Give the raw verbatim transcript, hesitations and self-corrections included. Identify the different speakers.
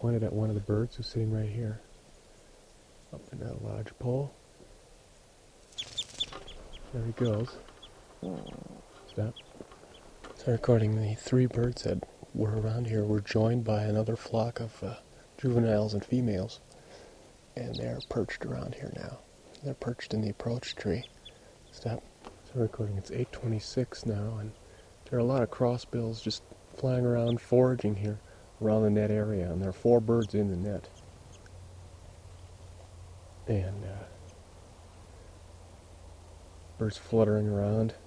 Speaker 1: pointed at one of the birds who's sitting right here, up in that lodge pole. There he goes. Stop. So recording the three birds that were around here were joined by another flock of uh, juveniles and females, and they're perched around here now. They're perched in the approach tree. Stop. So recording. It's eight twenty-six now, and there are a lot of crossbills just flying around foraging here around the net area, and there are four birds in the net. And uh, birds fluttering around.